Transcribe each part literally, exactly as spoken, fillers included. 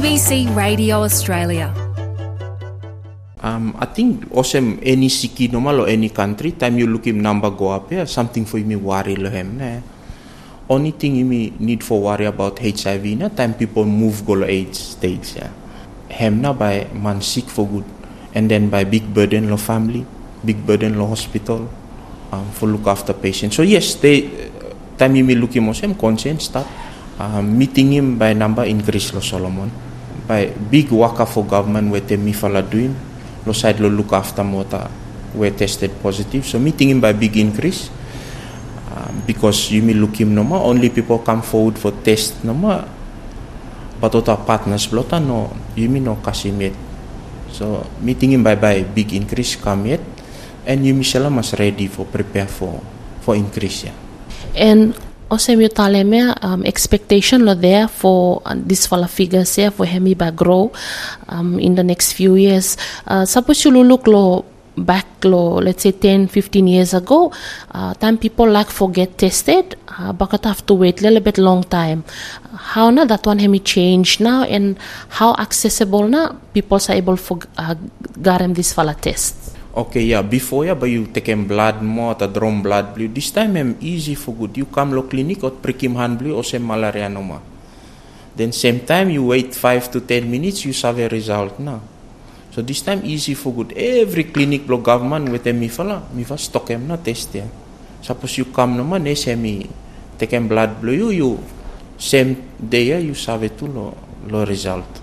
B C Radio Australia. Um, I think also any city normal or any country, time you look him number go up here, something for me worry lo him. Ne? Only thing you me need for worry about H I V na time people move go age stage. Yeah. Hem na by man sick for good, and then by big burden lo family, big burden lo hospital, um, for look after patients. So yes, they time you me look him also him conscience start um, meeting him by number increase lo Solomon by big waka for government where they me fala doing. Lo side lo look after mota were tested positive, so meeting him by big increase um, because you may look him no more only people come forward for test no more, but other partners blota no you may no kasimit, so meeting him by by big increase come yet, and you may must ready for prepare for for increase yeah. And also you tell me um, expectation lo there for uh, this fala figures here for hemi by grow um, in the next few years. Uh, suppose you look lo back lo let's say ten fifteen years ago, uh, time people like forget tested, uh, but have to wait a little bit long time. How now that one hemi change now, and how accessible now people are able for uh, get them this fala test. Okay, yeah, before yeah, but you take him blood more, the drum blood blue. This time I'm easy for good. You come to clinic or prick him hand blue or same malaria no more. Then same time you wait five to ten minutes, you have a result now. So this time easy for good. Every clinic block government with a mifala, mifa stock him na test yeah. Suppose you come no man, they say me take him blood blue, you you same day yeah, you have it to lo lo result.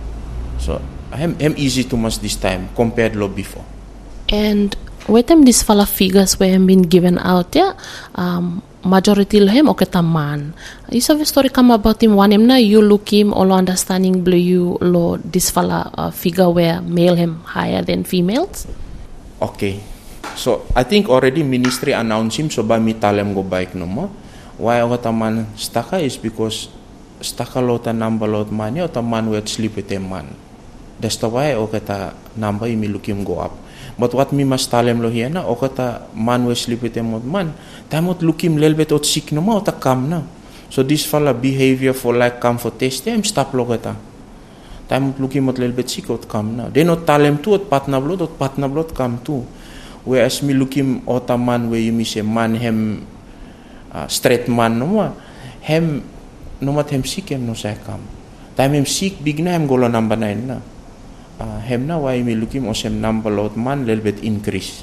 So I'm I'm easy too much this time compared lo before. And with them these fala figures were been given out yeah, um, majority of him okay man. You have a story come about him one him na you look him all understanding blue you lo this fala uh, figure where male him higher than females. Okay, so I think already ministry announced him so by me tell him go bike no more. Why what a man staka is because staka lot a number lot money or a man will sleep with a man. That's the why okay ta number you me look him go up. But what me must tell him lo here na, o kata man will sleep with him man, time out look him little bit out sick no ma, o ta come na. So this fella behavior for like come for test, him stop lo kata. Time out look him out little bit sick out come na. Then not tell him too, out partner blood, out partner blood come too. Whereas me look him out a man where you me say man him uh, straight man no ma, him no mat him sick him no say come. Time him sick big na him golo number nine na. Uh, hem na why me looking o sem number lot man little bit increase.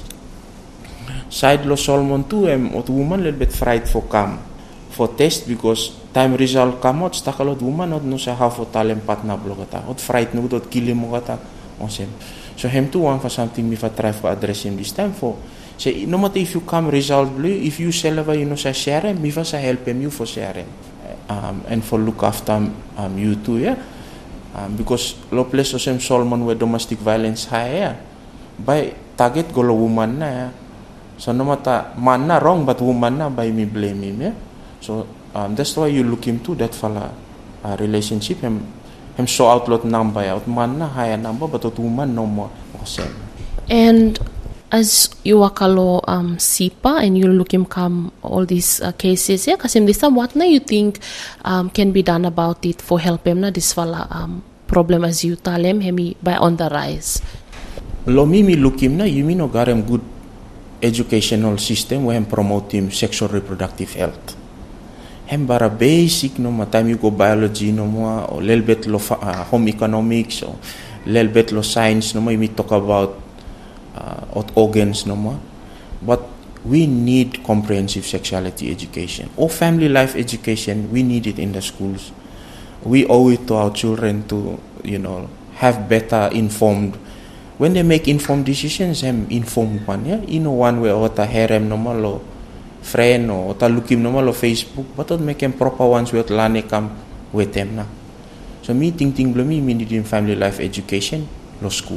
Side lo Solomon too em ot woman little bit fright for come for test because time result come out stakalot woman not no sa half for talent partner blogata ot fright no ot kill mo kata o sem. So hem too one for something me for try for address him this time for say no matter if you come result blue if you sell over you know sa share me for sa help him you for share um, and for look after um, you too yeah. Um, because lo place osem Solomon where domestic violence high yeah. By target go lo woman na yeah. So no matter man na wrong but woman na by me blame him yeah. So um, that's why you look him to that fella uh, relationship him him so out lot number out man na higher number but out woman no more osem. And as you wakalo um S I P A and you look him come all these uh, cases yeah, kasim this time what na you think um can be done about it for help him na this fala um problem as you tell him hemi by on the rise. Lo mi mi look him na you mean no got him good educational system where him promote him sexual reproductive health. Him bara basic no ma time you go biology no more or little bit lo uh, home economics or little bit lo science no more you talk about Uh, of organs no more, but we need comprehensive sexuality education or family life education. We need it in the schools. We owe it to our children to you know have better informed when they make informed decisions. Them informed one yeah you know one way or ta harem no more lo friend or ta look him no more lo Facebook but not make them proper ones with lane come with them na. So me think think me me need in family life education lo school.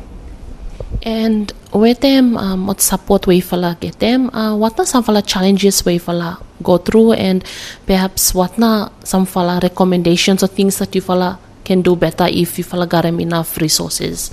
And with them, um, what support we fala get them? Uh, what are some fala challenges we fala go through, and perhaps what na some fala recommendations or things that you fala can do better if you fala got them enough resources?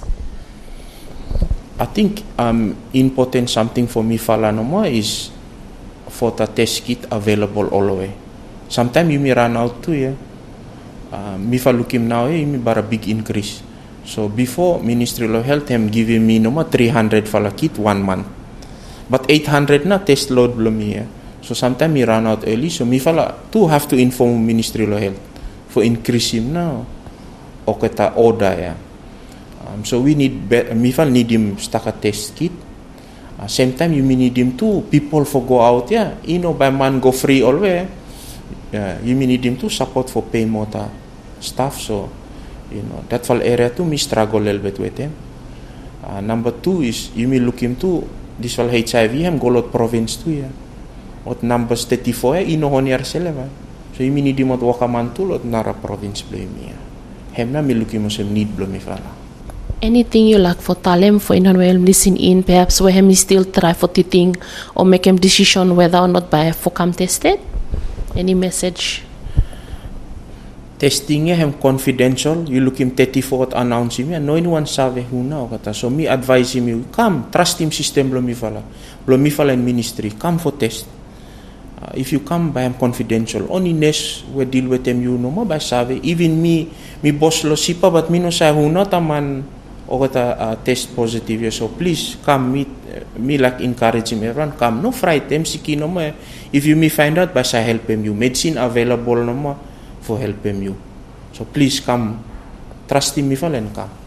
I think um important something for me fala no more is for the test kit available all the way. Sometimes you may run out too yeah. uh, mi fa look him now, eh, mi bara big increase. So before Ministry of Health hem giving me no three hundred fala kit one month. But eight hundred na test load belum ya. So sometimes me run out early, so mi fala too have to inform Ministry of Health for increase him now. O kata order ya. Um, so we need be- mi fala need him staka test kit. Uh, same time you need him too. People for go out ya. You know by man go free always. Yeah, you need him to support for pay motor stuff. So you know that fall area too me struggle a little bit with him. Uh, number two is you may look him too. This fall H I V hem golot province too ya. What numbers thirty-four ya ino honiar sila ba. So you need him at wakaman too lot nara province blame ya. Hem na me look him some need blame fala. Anything you like for Talem for anyone listen in, perhaps where him still try for to think or make him decision whether or not by for come tested? Any message? Testing hem confidential. You look him thirty-four at announce him. No anyone sabe who now kata. So me advise him you come trust him system blo mi fala. Blo mi fala in ministry. Come for test. Uh, if you come by him confidential, only nes we deal with him you no mo by sabe. Even me me boss lo sipa but me no sa who na taman o kata uh, test positive. So please come meet uh, me like encourage him everyone come. No fright them siki no mo. If you me find out by sa help him you medicine available no mo for help him you. So please come trust him me fala and come.